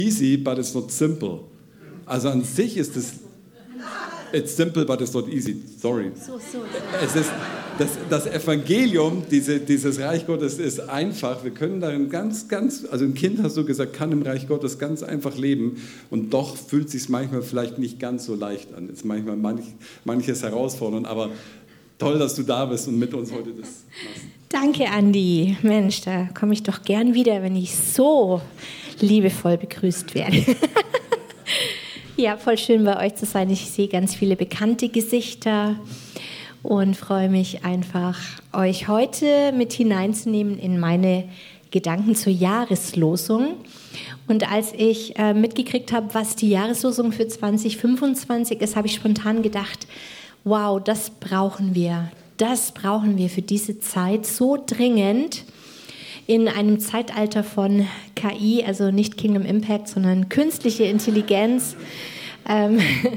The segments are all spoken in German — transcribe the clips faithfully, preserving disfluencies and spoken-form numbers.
easy, but it's not simple. Also an sich ist es, it's simple, but it's not easy. Sorry. So, so, so. Es ist, das, das Evangelium, diese, dieses Reich Gottes ist einfach. Wir können darin ganz, ganz, also ein Kind, hast du gesagt, kann im Reich Gottes ganz einfach leben und doch fühlt es sich manchmal vielleicht nicht ganz so leicht an. Ist manchmal manch, manches herausfordernd, aber toll, dass du da bist und mit uns heute das machst. Danke, Andi. Mensch, da komme ich doch gern wieder, wenn ich so liebevoll begrüßt werde. Ja, voll schön bei euch zu sein. Ich sehe ganz viele bekannte Gesichter und freue mich einfach, euch heute mit hineinzunehmen in meine Gedanken zur Jahreslosung. Und als ich äh, mitgekriegt habe, was die Jahreslosung für zwanzig fünfundzwanzig ist, habe ich spontan gedacht, wow, das brauchen wir. Das brauchen wir für diese Zeit so dringend. In einem Zeitalter von K I, also nicht Kingdom Impact, sondern künstliche Intelligenz, ähm,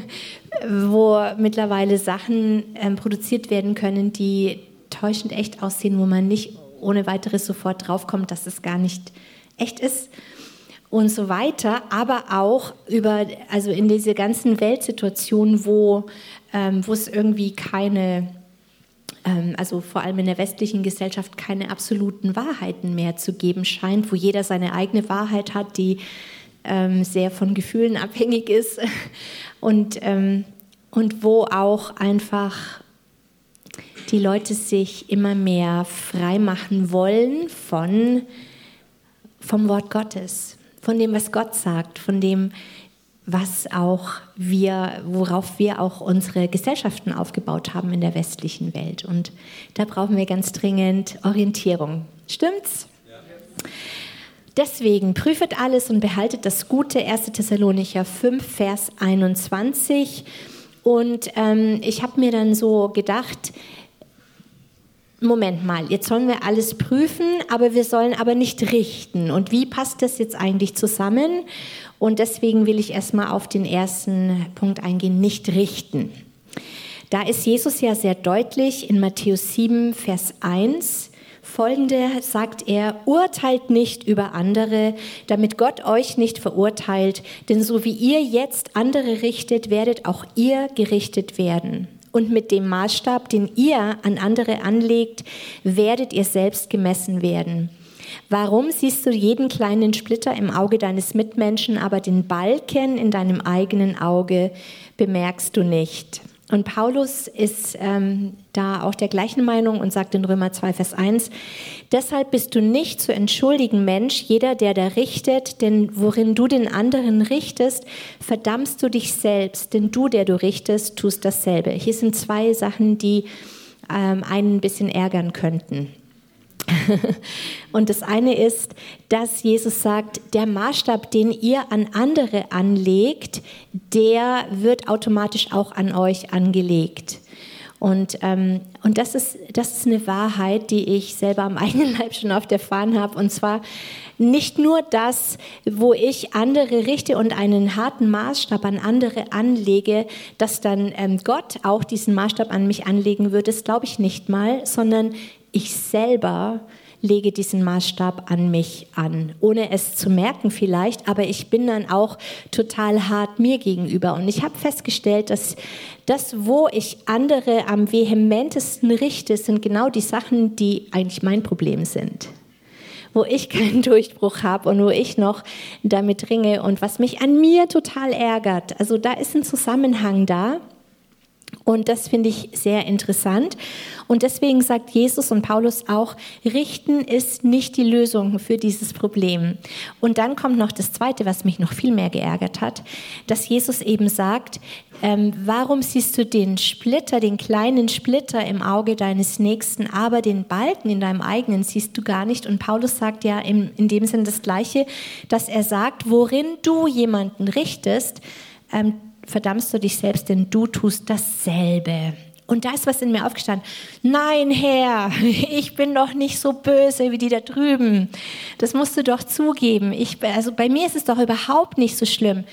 wo mittlerweile Sachen ähm, produziert werden können, die täuschend echt aussehen, wo man nicht ohne weiteres sofort draufkommt, dass es gar nicht echt ist und so weiter. Aber auch über, also in diese ganzen Weltsituationen, wo, ähm, wo es irgendwie keine... also vor allem in der westlichen Gesellschaft keine absoluten Wahrheiten mehr zu geben scheint, wo jeder seine eigene Wahrheit hat, die ähm, sehr von Gefühlen abhängig ist und, ähm, und wo auch einfach die Leute sich immer mehr frei machen wollen von, vom Wort Gottes, von dem, was Gott sagt, von dem, was auch wir, worauf wir auch unsere Gesellschaften aufgebaut haben in der westlichen Welt. Und da brauchen wir ganz dringend Orientierung. Stimmt's? Ja. Deswegen prüfet alles und behaltet das Gute. erster Thessalonicher fünf, Vers einundzwanzig. Und ähm, ich habe mir dann so gedacht, Moment mal, jetzt sollen wir alles prüfen, aber wir sollen aber nicht richten. Und wie passt das jetzt eigentlich zusammen? Und deswegen will ich erstmal auf den ersten Punkt eingehen, nicht richten. Da ist Jesus ja sehr deutlich in Matthäus sieben, Vers eins. Folgende sagt er, urteilt nicht über andere, damit Gott euch nicht verurteilt, denn so wie ihr jetzt andere richtet, werdet auch ihr gerichtet werden. Und mit dem Maßstab, den ihr an andere anlegt, werdet ihr selbst gemessen werden. Warum siehst du jeden kleinen Splitter im Auge deines Mitmenschen, aber den Balken in deinem eigenen Auge bemerkst du nicht? Und Paulus ist ähm, da auch der gleichen Meinung und sagt in Römer zwei, Vers eins, deshalb bist du nicht zu entschuldigen, Mensch, jeder, der da richtet, denn worin du den anderen richtest, verdammst du dich selbst, denn du, der du richtest, tust dasselbe. Hier sind zwei Sachen, die ähm, einen ein bisschen ärgern könnten. Und das eine ist, dass Jesus sagt, der Maßstab, den ihr an andere anlegt, der wird automatisch auch an euch angelegt. Und, ähm, und das ist, das ist eine Wahrheit, die ich selber am eigenen Leib schon oft erfahren habe. Und zwar nicht nur das, wo ich andere richte und einen harten Maßstab an andere anlege, dass dann ähm, Gott auch diesen Maßstab an mich anlegen würde, das glaube ich nicht mal, sondern ich selber lege diesen Maßstab an mich an, ohne es zu merken vielleicht, aber ich bin dann auch total hart mir gegenüber. Und ich habe festgestellt, dass das, wo ich andere am vehementesten richte, sind genau die Sachen, die eigentlich mein Problem sind. Wo ich keinen Durchbruch habe und wo ich noch damit ringe und was mich an mir total ärgert. Also da ist ein Zusammenhang da. Und das finde ich sehr interessant. Und deswegen sagt Jesus und Paulus auch, richten ist nicht die Lösung für dieses Problem. Und dann kommt noch das Zweite, was mich noch viel mehr geärgert hat, dass Jesus eben sagt, ähm, warum siehst du den Splitter, den kleinen Splitter im Auge deines Nächsten, aber den Balken in deinem eigenen siehst du gar nicht. Und Paulus sagt ja in, in dem Sinn das Gleiche, dass er sagt, worin du jemanden richtest, ähm, verdammst du dich selbst, denn du tust dasselbe. Und da ist was in mir aufgestanden. Nein, Herr, ich bin doch nicht so böse wie die da drüben. Das musst du doch zugeben. Ich, also bei mir ist es doch überhaupt nicht so schlimm.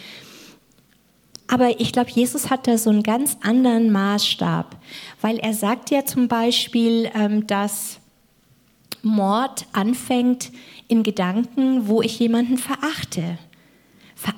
Aber ich glaube, Jesus hat da so einen ganz anderen Maßstab. Weil er sagt ja zum Beispiel, dass Mord anfängt in Gedanken, wo ich jemanden verachte.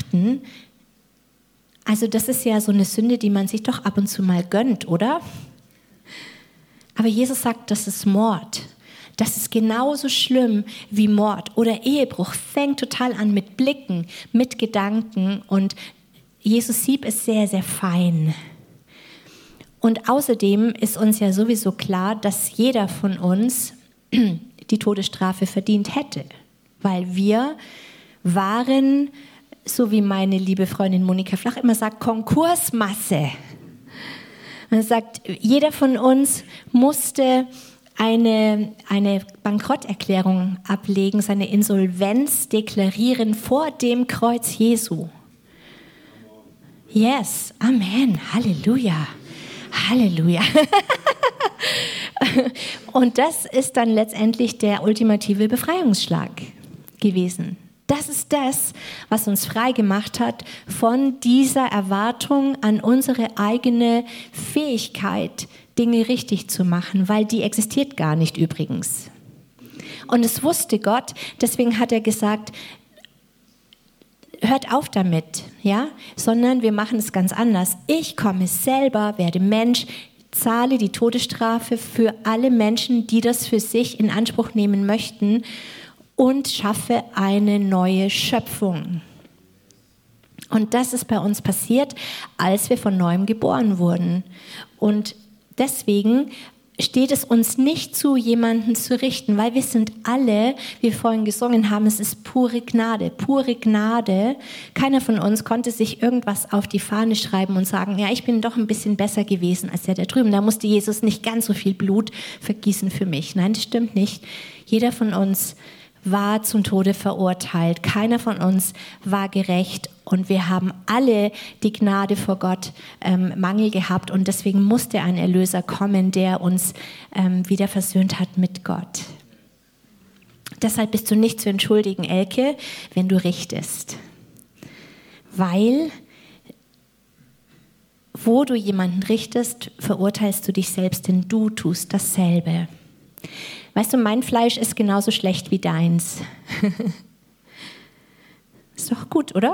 richten, also das ist ja so eine Sünde, die man sich doch ab und zu mal gönnt, oder? Aber Jesus sagt, das ist Mord. Das ist genauso schlimm wie Mord oder Ehebruch. Fängt total an mit Blicken, mit Gedanken und Jesus sieht es sehr, sehr fein. Und außerdem ist uns ja sowieso klar, dass jeder von uns die Todesstrafe verdient hätte, weil wir waren, so wie meine liebe Freundin Monika Flach immer sagt, Konkursmasse. Man sagt, jeder von uns musste eine, eine Bankrotterklärung ablegen, seine Insolvenz deklarieren vor dem Kreuz Jesu. Yes, Amen, Halleluja, Halleluja. Und das ist dann letztendlich der ultimative Befreiungsschlag gewesen. Das ist das, was uns frei gemacht hat von dieser Erwartung an unsere eigene Fähigkeit, Dinge richtig zu machen, weil die existiert gar nicht übrigens. Und es wusste Gott, deswegen hat er gesagt, hört auf damit, ja, sondern wir machen es ganz anders. Ich komme selber, werde Mensch, zahle die Todesstrafe für alle Menschen, die das für sich in Anspruch nehmen möchten und schaffe eine neue Schöpfung. Und das ist bei uns passiert, als wir von Neuem geboren wurden. Und deswegen steht es uns nicht zu, jemanden zu richten, weil wir sind alle, wie wir vorhin gesungen haben, es ist pure Gnade, pure Gnade. Keiner von uns konnte sich irgendwas auf die Fahne schreiben und sagen, ja, ich bin doch ein bisschen besser gewesen als der da drüben. Da musste Jesus nicht ganz so viel Blut vergießen für mich. Nein, das stimmt nicht. Jeder von uns war zum Tode verurteilt. Keiner von uns war gerecht und wir haben alle die Gnade vor Gott ähm, Mangel gehabt und deswegen musste ein Erlöser kommen, der uns ähm, wieder versöhnt hat mit Gott. Deshalb bist du nicht zu entschuldigen, Elke, wenn du richtest. Weil, wo du jemanden richtest, verurteilst du dich selbst, denn du tust dasselbe. Weißt du, mein Fleisch ist genauso schlecht wie deins. Ist doch gut, oder?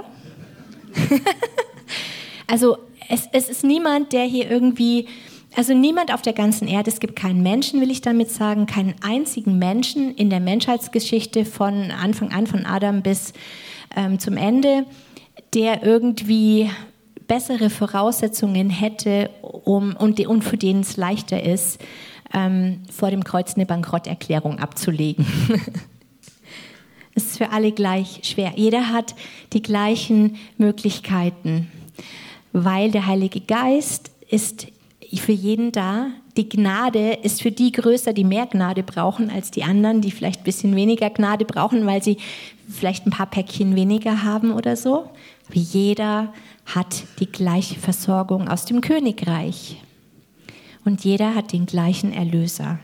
Also es, es ist niemand, der hier irgendwie, also niemand auf der ganzen Erde, es gibt keinen Menschen, will ich damit sagen, keinen einzigen Menschen in der Menschheitsgeschichte von Anfang an, von Adam bis ähm, zum Ende, der irgendwie bessere Voraussetzungen hätte, um, und, und für den es leichter ist, ähm, vor dem Kreuz eine Bankrotterklärung abzulegen. Es ist für alle gleich schwer. Jeder hat die gleichen Möglichkeiten, weil der Heilige Geist ist für jeden da. Die Gnade ist für die größer, die mehr Gnade brauchen als die anderen, die vielleicht ein bisschen weniger Gnade brauchen, weil sie vielleicht ein paar Päckchen weniger haben oder so. Aber jeder hat die gleiche Versorgung aus dem Königreich. Und jeder hat den gleichen Erlöser.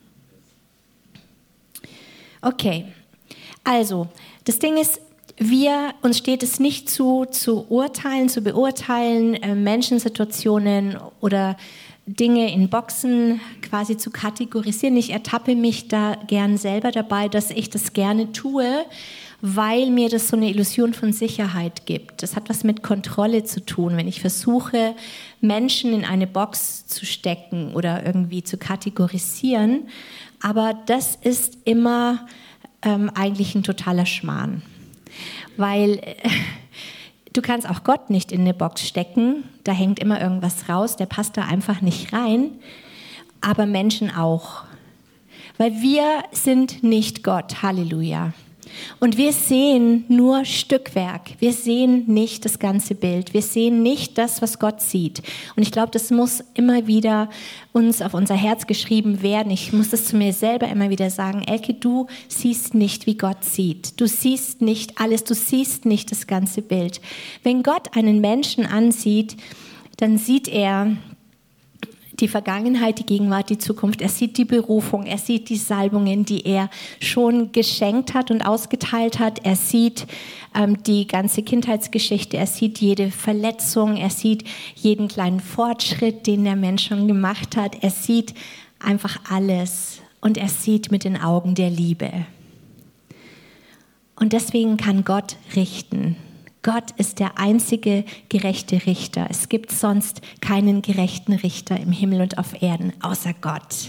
Okay, also das Ding ist, wir, uns steht es nicht zu, zu urteilen, zu beurteilen, äh, Menschensituationen oder Dinge in Boxen quasi zu kategorisieren. Ich ertappe mich da gern selber dabei, dass ich das gerne tue, weil mir das so eine Illusion von Sicherheit gibt. Das hat was mit Kontrolle zu tun, wenn ich versuche, Menschen in eine Box zu stecken oder irgendwie zu kategorisieren. Aber das ist immer ähm, eigentlich ein totaler Schmarrn. Weil äh, du kannst auch Gott nicht in eine Box stecken, da hängt immer irgendwas raus, der passt da einfach nicht rein, aber Menschen auch. Weil wir sind nicht Gott, Halleluja. Und wir sehen nur Stückwerk, wir sehen nicht das ganze Bild, wir sehen nicht das, was Gott sieht. Und ich glaube, das muss immer wieder uns auf unser Herz geschrieben werden. Ich muss das zu mir selber immer wieder sagen, Elke, du siehst nicht, wie Gott sieht. Du siehst nicht alles, du siehst nicht das ganze Bild. Wenn Gott einen Menschen ansieht, dann sieht er die Vergangenheit, die Gegenwart, die Zukunft. Er sieht die Berufung, er sieht die Salbungen, die er schon geschenkt hat und ausgeteilt hat. Er sieht ähm, die ganze Kindheitsgeschichte, er sieht jede Verletzung, er sieht jeden kleinen Fortschritt, den der Mensch schon gemacht hat. Er sieht einfach alles und er sieht mit den Augen der Liebe. Und deswegen kann Gott richten. Gott ist der einzige gerechte Richter. Es gibt sonst keinen gerechten Richter im Himmel und auf Erden, außer Gott.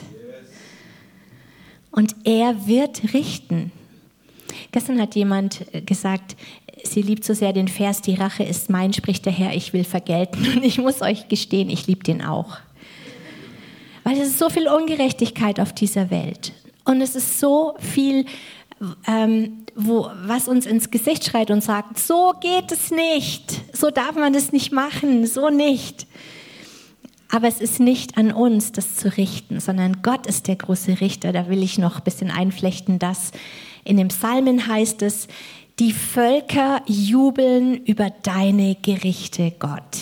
Und er wird richten. Gestern hat jemand gesagt, sie liebt so sehr den Vers, die Rache ist mein, spricht der Herr, ich will vergelten. Und ich muss euch gestehen, ich liebe den auch. Weil es ist so viel Ungerechtigkeit auf dieser Welt. Und es ist so viel, ähm, wo, was uns ins Gesicht schreit und sagt, so geht es nicht, so darf man das nicht machen, so nicht. Aber es ist nicht an uns, das zu richten, sondern Gott ist der große Richter. Da will ich noch ein bisschen einflechten, dass in den Psalmen heißt es, die Völker jubeln über deine Gerichte, Gott.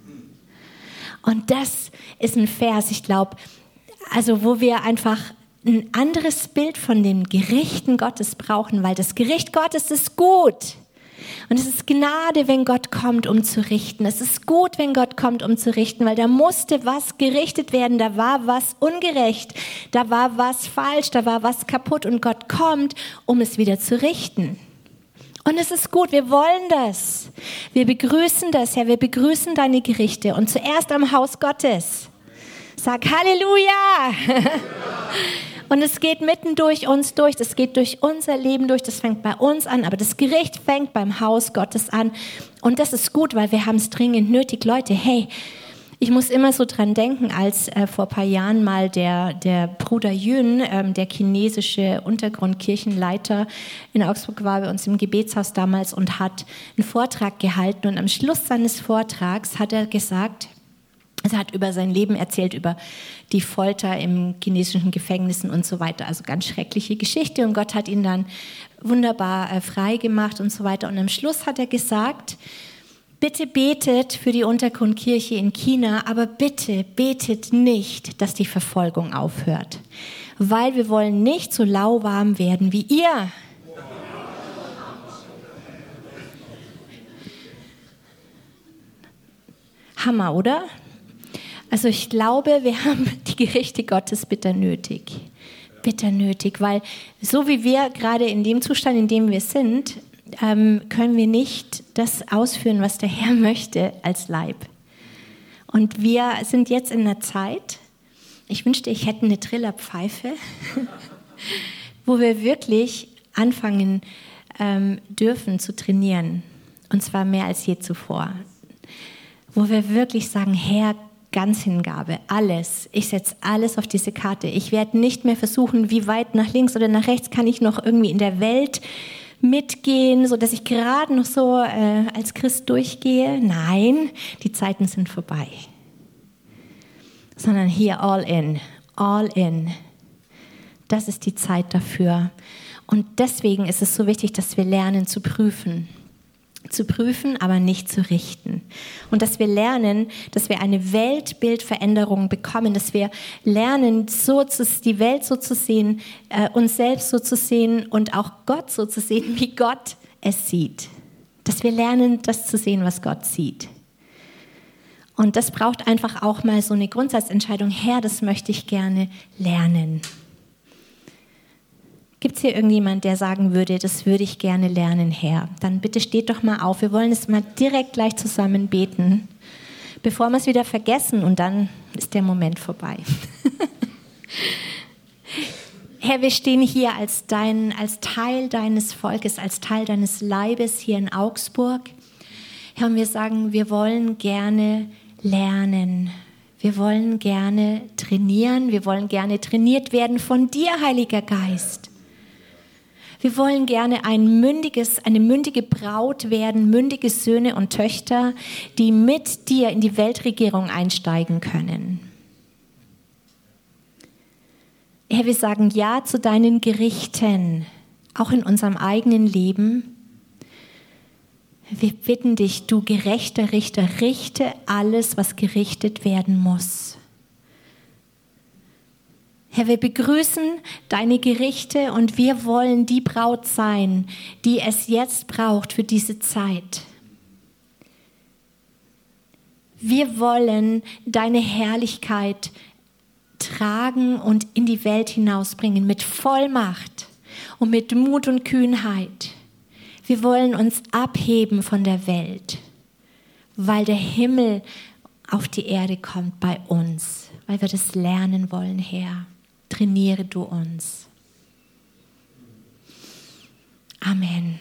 Und das ist ein Vers, ich glaube, also wo wir einfach ein anderes Bild von den Gerichten Gottes brauchen, weil das Gericht Gottes ist gut. Und es ist Gnade, wenn Gott kommt, um zu richten. Es ist gut, wenn Gott kommt, um zu richten, weil da musste was gerichtet werden, da war was ungerecht, da war was falsch, da war was kaputt und Gott kommt, um es wieder zu richten. Und es ist gut, wir wollen das. Wir begrüßen das, Herr, wir begrüßen deine Gerichte und zuerst am Haus Gottes. Sag Halleluja! Und es geht mitten durch uns durch, das geht durch unser Leben durch, das fängt bei uns an, aber das Gericht fängt beim Haus Gottes an. Und das ist gut, weil wir haben es dringend nötig. Leute, hey, ich muss immer so dran denken, als äh, vor ein paar Jahren mal der, der Bruder Yun, ähm, der chinesische Untergrundkirchenleiter in Augsburg war bei uns im Gebetshaus damals und hat einen Vortrag gehalten. Und am Schluss seines Vortrags hat er gesagt, er hat über sein Leben erzählt, über die Folter im chinesischen Gefängnissen und so weiter. Also ganz schreckliche Geschichte. Und Gott hat ihn dann wunderbar äh, frei gemacht und so weiter. Und am Schluss hat er gesagt, bitte betet für die Untergrundkirche in China, aber bitte betet nicht, dass die Verfolgung aufhört. Weil wir wollen nicht so lauwarm werden wie ihr. Hammer, oder? Also ich glaube, wir haben die Gerichte Gottes bitter nötig. Bitter nötig, weil so wie wir gerade in dem Zustand, in dem wir sind, ähm, können wir nicht das ausführen, was der Herr möchte als Leib. Und wir sind jetzt in einer Zeit, ich wünschte, ich hätte eine Trillerpfeife, wo wir wirklich anfangen ähm, dürfen zu trainieren. Und zwar mehr als je zuvor. Wo wir wirklich sagen, Herr, ganz Hingabe, alles. Ich setze alles auf diese Karte. Ich werde nicht mehr versuchen, wie weit nach links oder nach rechts kann ich noch irgendwie in der Welt mitgehen, sodass ich gerade noch so äh, als Christ durchgehe. Nein, die Zeiten sind vorbei. Sondern hier all in, all in. Das ist die Zeit dafür. Und deswegen ist es so wichtig, dass wir lernen zu prüfen. Zu prüfen, aber nicht zu richten. Und dass wir lernen, dass wir eine Weltbildveränderung bekommen, dass wir lernen, so zu, die Welt so zu sehen, äh, uns selbst so zu sehen und auch Gott so zu sehen, wie Gott es sieht. Dass wir lernen, das zu sehen, was Gott sieht. Und das braucht einfach auch mal so eine Grundsatzentscheidung. Herr, das möchte ich gerne lernen. Gibt es hier irgendjemand, der sagen würde, das würde ich gerne lernen, Herr? Dann bitte steht doch mal auf. Wir wollen es mal direkt gleich zusammen beten, bevor wir es wieder vergessen und dann ist der Moment vorbei. Herr, wir stehen hier als, dein, als Teil deines Volkes, als Teil deines Leibes hier in Augsburg. Herr, und wir sagen, wir wollen gerne lernen. Wir wollen gerne trainieren. Wir wollen gerne trainiert werden von dir, Heiliger Geist. Wir wollen gerne ein mündiges, eine mündige Braut werden, mündige Söhne und Töchter, die mit dir in die Weltregierung einsteigen können. Herr, wir sagen Ja zu deinen Gerichten, auch in unserem eigenen Leben. Wir bitten dich, du gerechter Richter, richte alles, was gerichtet werden muss. Herr, wir begrüßen deine Gerichte und wir wollen die Braut sein, die es jetzt braucht für diese Zeit. Wir wollen deine Herrlichkeit tragen und in die Welt hinausbringen mit Vollmacht und mit Mut und Kühnheit. Wir wollen uns abheben von der Welt, weil der Himmel auf die Erde kommt bei uns, weil wir das lernen wollen, Herr. Trainiere du uns. Amen.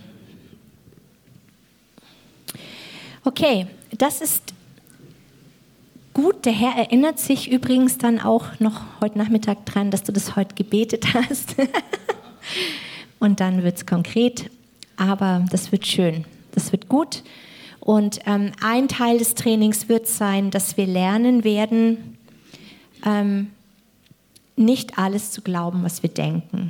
Okay, das ist gut. Der Herr erinnert sich übrigens dann auch noch heute Nachmittag dran, dass du das heute gebetet hast. Und dann wird es konkret, aber das wird schön, das wird gut. Und ähm, ein Teil des Trainings wird sein, dass wir lernen werden, ähm, nicht alles zu glauben, was wir denken.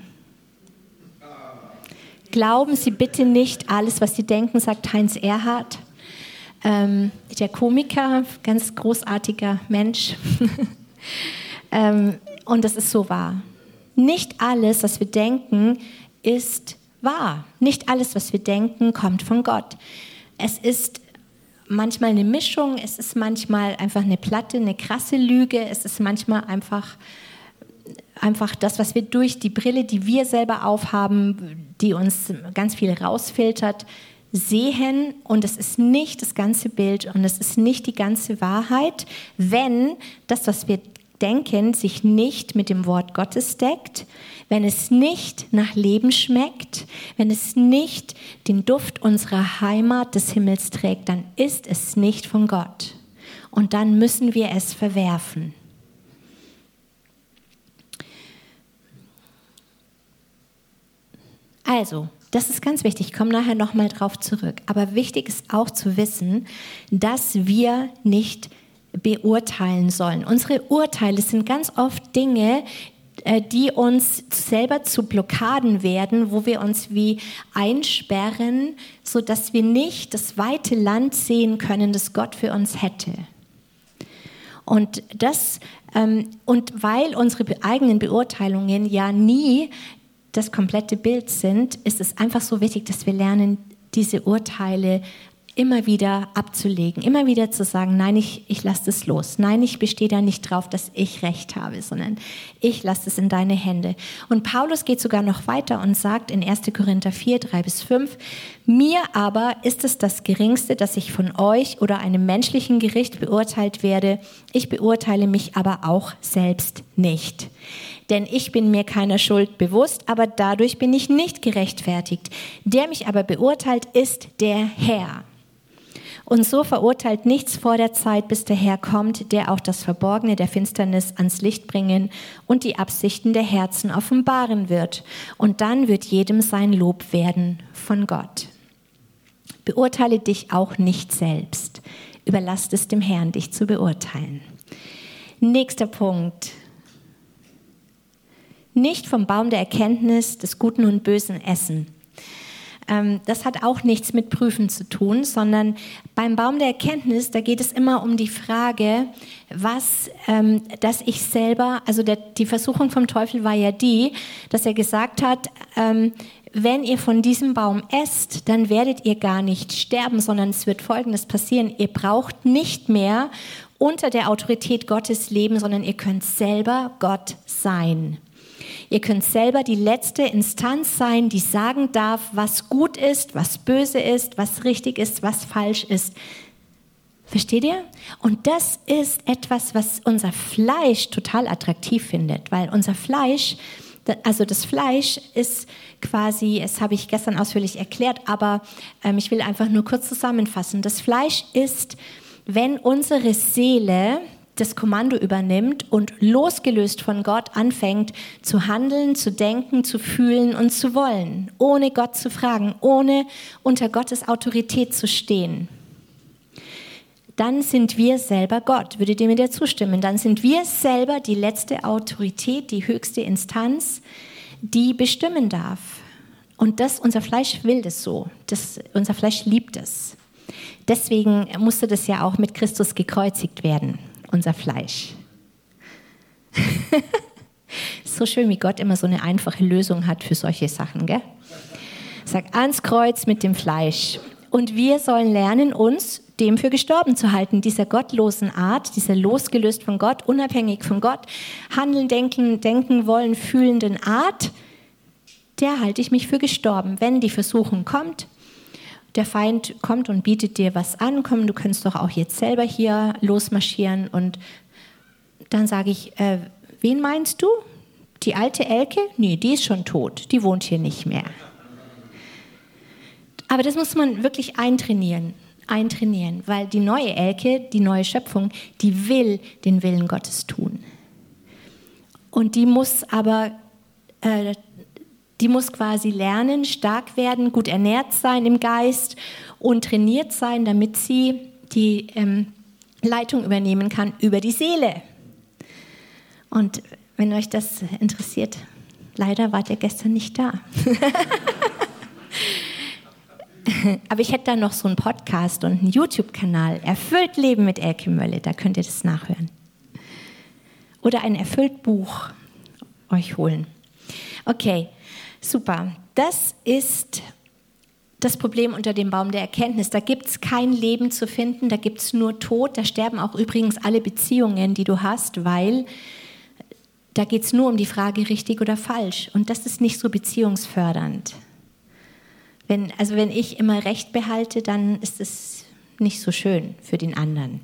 Glauben Sie bitte nicht alles, was Sie denken, sagt Heinz Erhardt, ähm, der Komiker, ganz großartiger Mensch. ähm, und das ist so wahr. Nicht alles, was wir denken, ist wahr. Nicht alles, was wir denken, kommt von Gott. Es ist manchmal eine Mischung, es ist manchmal einfach eine platte, eine krasse Lüge, es ist manchmal einfach, einfach das, was wir durch die Brille, die wir selber aufhaben, die uns ganz viel rausfiltert, sehen, und es ist nicht das ganze Bild und es ist nicht die ganze Wahrheit, wenn das, was wir denken, sich nicht mit dem Wort Gottes deckt, wenn es nicht nach Leben schmeckt, wenn es nicht den Duft unserer Heimat des Himmels trägt, dann ist es nicht von Gott. Und dann müssen wir es verwerfen. Also, das ist ganz wichtig, ich komme nachher nochmal drauf zurück. Aber wichtig ist auch zu wissen, dass wir nicht beurteilen sollen. Unsere Urteile sind ganz oft Dinge, die uns selber zu Blockaden werden, wo wir uns wie einsperren, sodass wir nicht das weite Land sehen können, das Gott für uns hätte. Und, das, ähm, und weil unsere eigenen Beurteilungen ja nie das komplette Bild sind, ist es einfach so wichtig, dass wir lernen, diese Urteile immer wieder abzulegen, immer wieder zu sagen, nein, ich, ich lasse das los. Nein, ich bestehe da nicht drauf, dass ich Recht habe, sondern ich lasse es in deine Hände. Und Paulus geht sogar noch weiter und sagt in erster Korinther vier, drei bis fünf, mir aber ist es das Geringste, dass ich von euch oder einem menschlichen Gericht beurteilt werde. Ich beurteile mich aber auch selbst nicht. Denn ich bin mir keiner Schuld bewusst, aber dadurch bin ich nicht gerechtfertigt. Der mich aber beurteilt, ist der Herr. Und so verurteilt nichts vor der Zeit, bis der Herr kommt, der auch das Verborgene der Finsternis ans Licht bringen und die Absichten der Herzen offenbaren wird. Und dann wird jedem sein Lob werden von Gott. Beurteile dich auch nicht selbst. Überlass es dem Herrn, dich zu beurteilen. Nächster Punkt. Nicht vom Baum der Erkenntnis des Guten und Bösen essen. Das hat auch nichts mit Prüfen zu tun, sondern beim Baum der Erkenntnis, da geht es immer um die Frage, was, ähm, dass ich selber, also der, die Versuchung vom Teufel war ja die, dass er gesagt hat, ähm, wenn ihr von diesem Baum esst, dann werdet ihr gar nicht sterben, sondern es wird Folgendes passieren, ihr braucht nicht mehr unter der Autorität Gottes leben, sondern ihr könnt selber Gott sein. Ihr könnt selber die letzte Instanz sein, die sagen darf, was gut ist, was böse ist, was richtig ist, was falsch ist. Versteht ihr? Und das ist etwas, was unser Fleisch total attraktiv findet, weil unser Fleisch, also das Fleisch ist quasi, das habe ich gestern ausführlich erklärt, aber ähm, ich will einfach nur kurz zusammenfassen. Das Fleisch ist, wenn unsere Seele das Kommando übernimmt und losgelöst von Gott anfängt zu handeln, zu denken, zu fühlen und zu wollen, ohne Gott zu fragen, ohne unter Gottes Autorität zu stehen. Dann sind wir selber Gott. Würdet ihr mir da zustimmen? Dann sind wir selber die letzte Autorität, die höchste Instanz, die bestimmen darf. Und das, unser Fleisch will das so. Das, unser Fleisch liebt es. Deswegen musste das ja auch mit Christus gekreuzigt werden. Unser Fleisch. So schön, wie Gott immer so eine einfache Lösung hat für solche Sachen, gell? Sag ans Kreuz mit dem Fleisch. Und wir sollen lernen, uns dem für gestorben zu halten, dieser gottlosen Art, dieser losgelöst von Gott, unabhängig von Gott, handeln, denken, denken wollen, fühlenden Art, der halte ich mich für gestorben. Wenn die Versuchung kommt, der Feind kommt und bietet dir was an, komm, du kannst doch auch jetzt selber hier losmarschieren. Und dann sage ich, äh, wen meinst du? Die alte Elke? Nee, die ist schon tot, die wohnt hier nicht mehr. Aber das muss man wirklich eintrainieren, eintrainieren, weil die neue Elke, die neue Schöpfung, die will den Willen Gottes tun. Und die muss aber, äh, die muss quasi lernen, stark werden, gut ernährt sein im Geist und trainiert sein, damit sie die ähm, Leitung übernehmen kann über die Seele. Und wenn euch das interessiert, leider wart ihr gestern nicht da. Aber ich hätte da noch so einen Podcast und einen YouTube-Kanal, Erfüllt Leben mit Elke Mölle, da könnt ihr das nachhören. Oder ein Erfüllt-Buch euch holen. Okay, super. Das ist das Problem unter dem Baum der Erkenntnis. Da gibt es kein Leben zu finden, da gibt es nur Tod. Da sterben auch übrigens alle Beziehungen, die du hast, weil da geht es nur um die Frage, richtig oder falsch. Und das ist nicht so beziehungsfördernd. Wenn, also wenn ich immer Recht behalte, dann ist es nicht so schön für den anderen.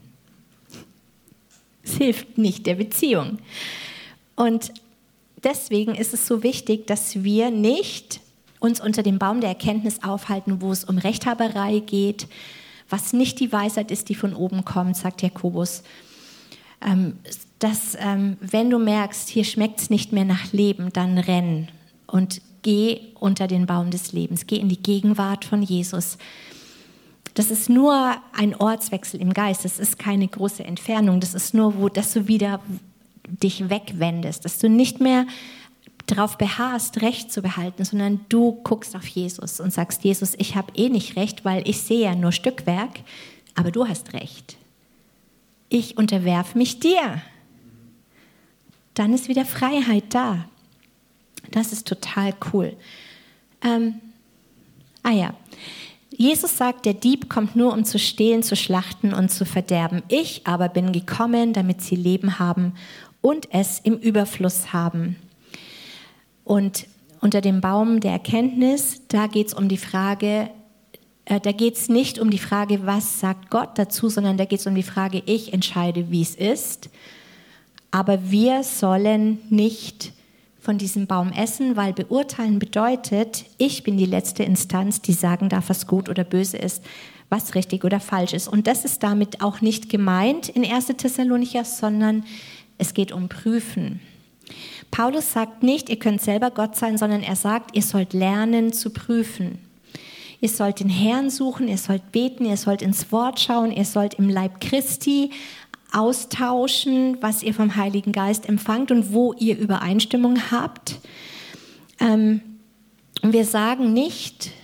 Es hilft nicht der Beziehung. Und deswegen ist es so wichtig, dass wir nicht uns unter dem Baum der Erkenntnis aufhalten, wo es um Rechthaberei geht, was nicht die Weisheit ist, die von oben kommt, sagt Jakobus. Ähm, dass, ähm, wenn du merkst, hier schmeckt es nicht mehr nach Leben, dann renn und geh unter den Baum des Lebens, geh in die Gegenwart von Jesus. Das ist nur ein Ortswechsel im Geist, das ist keine große Entfernung, das ist nur, wo, dass du wieder dich wegwendest, dass du nicht mehr darauf beharrst, Recht zu behalten, sondern du guckst auf Jesus und sagst, Jesus, ich habe eh nicht Recht, weil ich sehe ja nur Stückwerk, aber du hast Recht. Ich unterwerfe mich dir. Dann ist wieder Freiheit da. Das ist total cool. Ähm, ah ja, Jesus sagt, der Dieb kommt nur, um zu stehlen, zu schlachten und zu verderben. Ich aber bin gekommen, damit sie Leben haben und es im Überfluss haben. Und unter dem Baum der Erkenntnis, da geht es um die Frage, äh, da geht es nicht um die Frage, was sagt Gott dazu, sondern da geht es um die Frage, ich entscheide, wie es ist. Aber wir sollen nicht von diesem Baum essen, weil beurteilen bedeutet, ich bin die letzte Instanz, die sagen darf, was gut oder böse ist, was richtig oder falsch ist. Und das ist damit auch nicht gemeint in erster Thessalonicher, sondern es geht um Prüfen. Paulus sagt nicht, ihr könnt selber Gott sein, sondern er sagt, ihr sollt lernen zu prüfen. Ihr sollt den Herrn suchen, ihr sollt beten, ihr sollt ins Wort schauen, ihr sollt im Leib Christi austauschen, was ihr vom Heiligen Geist empfangt und wo ihr Übereinstimmung habt. Ähm, und wir sagen nicht,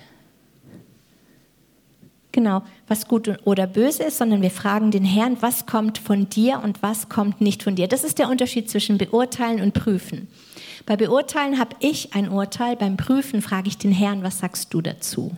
genau, was gut oder böse ist, sondern wir fragen den Herrn, was kommt von dir und was kommt nicht von dir. Das ist der Unterschied zwischen beurteilen und prüfen. Bei beurteilen habe ich ein Urteil, beim Prüfen frage ich den Herrn, was sagst du dazu?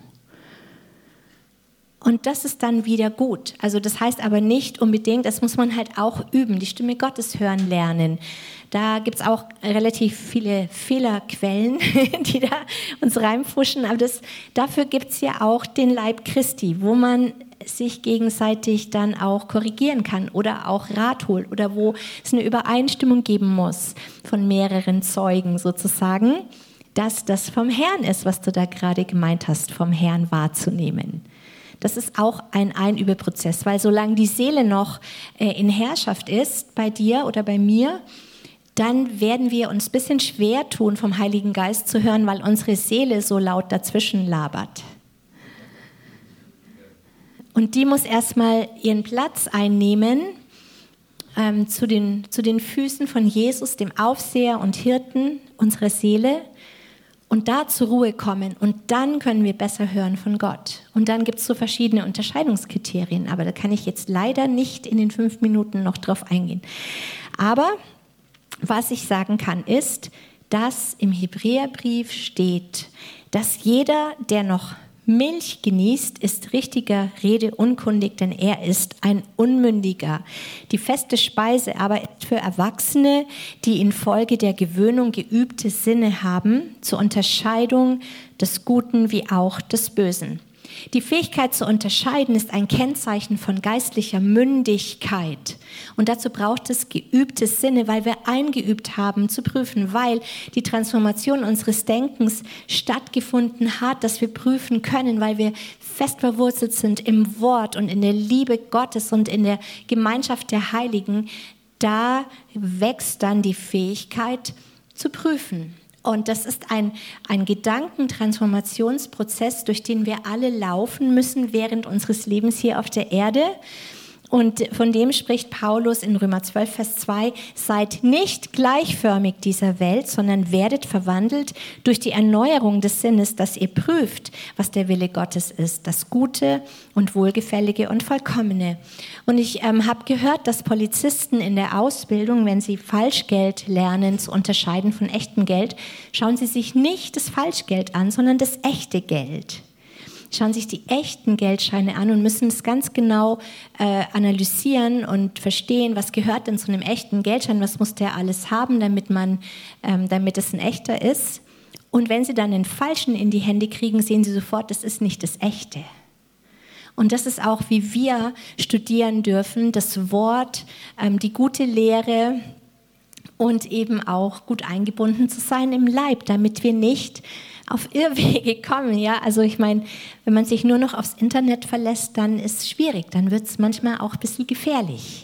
Und das ist dann wieder gut. Also das heißt aber nicht unbedingt, das muss man halt auch üben, die Stimme Gottes hören lernen. Da gibt es auch relativ viele Fehlerquellen, die da uns reinpfuschen. Aber das, dafür gibt es ja auch den Leib Christi, wo man sich gegenseitig dann auch korrigieren kann oder auch Rat holt oder wo es eine Übereinstimmung geben muss von mehreren Zeugen sozusagen, dass das vom Herrn ist, was du da gerade gemeint hast, vom Herrn wahrzunehmen. Das ist auch ein Einübeprozess, weil solange die Seele noch äh, in Herrschaft ist, bei dir oder bei mir, dann werden wir uns ein bisschen schwer tun, vom Heiligen Geist zu hören, weil unsere Seele so laut dazwischen labert. Und die muss erstmal ihren Platz einnehmen ähm, zu den, zu den Füßen von Jesus, dem Aufseher und Hirten unserer Seele, und da zur Ruhe kommen. Und dann können wir besser hören von Gott. Und dann gibt es so verschiedene Unterscheidungskriterien. Aber da kann ich jetzt leider nicht in den fünf Minuten noch drauf eingehen. Aber was ich sagen kann, ist, dass im Hebräerbrief steht, dass jeder, der noch Milch genießt, ist richtiger Rede unkundig, denn er ist ein Unmündiger. Die feste Speise aber ist für Erwachsene, die infolge der Gewöhnung geübte Sinne haben, zur Unterscheidung des Guten wie auch des Bösen. Die Fähigkeit zu unterscheiden ist ein Kennzeichen von geistlicher Mündigkeit. Und dazu braucht es geübte Sinne, weil wir eingeübt haben zu prüfen, weil die Transformation unseres Denkens stattgefunden hat, dass wir prüfen können, weil wir fest verwurzelt sind im Wort und in der Liebe Gottes und in der Gemeinschaft der Heiligen. Da wächst dann die Fähigkeit zu prüfen. Und das ist ein, ein Gedankentransformationsprozess, durch den wir alle laufen müssen während unseres Lebens hier auf der Erde. Und von dem spricht Paulus in Römer zwölf, Vers zwei, seid nicht gleichförmig dieser Welt, sondern werdet verwandelt durch die Erneuerung des Sinnes, dass ihr prüft, was der Wille Gottes ist, das Gute und Wohlgefällige und Vollkommene. Und ich ähm, habe gehört, dass Polizisten in der Ausbildung, wenn sie Falschgeld lernen, zu unterscheiden von echtem Geld, schauen sie sich nicht das Falschgeld an, sondern das echte Geld. Schauen sich die echten Geldscheine an und müssen es ganz genau äh, analysieren und verstehen, was gehört denn zu einem echten Geldschein, was muss der alles haben, damit man, ähm, damit es ein echter ist. Und wenn sie dann den falschen in die Hände kriegen, sehen sie sofort, das ist nicht das echte. Und das ist auch, wie wir studieren dürfen, das Wort, ähm, die gute Lehre und eben auch gut eingebunden zu sein im Leib, damit wir nicht auf Irrwege kommen, ja, also ich meine, wenn man sich nur noch aufs Internet verlässt, dann ist es schwierig, dann wird es manchmal auch ein bisschen gefährlich.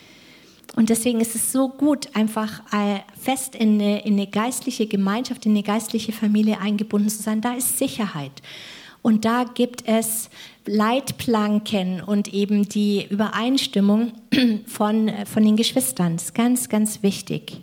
Und deswegen ist es so gut, einfach fest in eine, in eine geistliche Gemeinschaft, in eine geistliche Familie eingebunden zu sein, da ist Sicherheit. Und da gibt es Leitplanken und eben die Übereinstimmung von, von den Geschwistern, das ist ganz, ganz wichtig.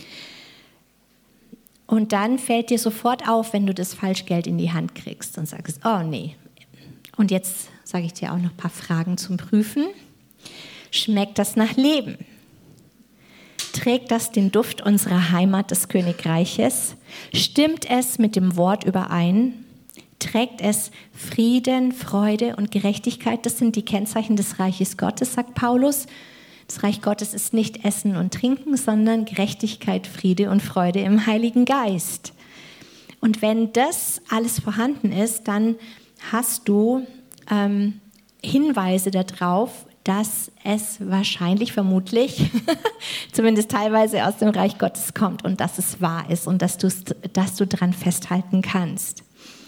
Und dann fällt dir sofort auf, wenn du das Falschgeld in die Hand kriegst und sagst, oh nee. Und jetzt sage ich dir auch noch ein paar Fragen zum Prüfen. Schmeckt das nach Leben? Trägt das den Duft unserer Heimat des Königreiches? Stimmt es mit dem Wort überein? Trägt es Frieden, Freude und Gerechtigkeit? Das sind die Kennzeichen des Reiches Gottes, sagt Paulus. Das Reich Gottes ist nicht Essen und Trinken, sondern Gerechtigkeit, Friede und Freude im Heiligen Geist. Und wenn das alles vorhanden ist, dann hast du ähm, Hinweise darauf, dass es wahrscheinlich, vermutlich, zumindest teilweise aus dem Reich Gottes kommt und dass es wahr ist und dass, dass du daran festhalten kannst.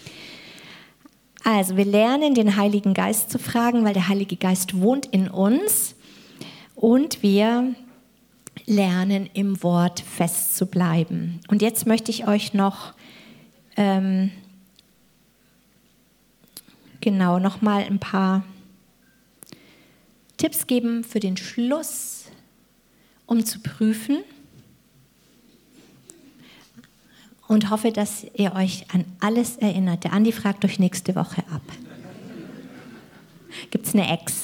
Also wir lernen, den Heiligen Geist zu fragen, weil der Heilige Geist wohnt in uns. Und wir lernen, im Wort fest zu bleiben. Und jetzt möchte ich euch noch ähm, genau noch mal ein paar Tipps geben für den Schluss, um zu prüfen. Und hoffe, dass ihr euch an alles erinnert. Der Andi fragt euch nächste Woche ab. Gibt's eine Ex?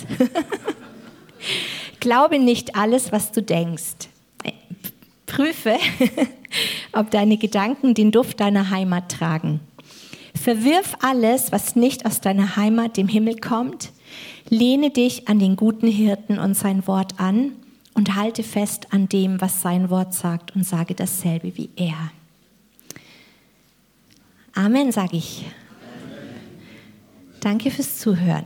Glaube nicht alles, was du denkst. Prüfe, ob deine Gedanken den Duft deiner Heimat tragen. Verwirf alles, was nicht aus deiner Heimat, dem Himmel, kommt. Lehne dich an den guten Hirten und sein Wort an und halte fest an dem, was sein Wort sagt und sage dasselbe wie er. Amen, sage ich. Danke fürs Zuhören.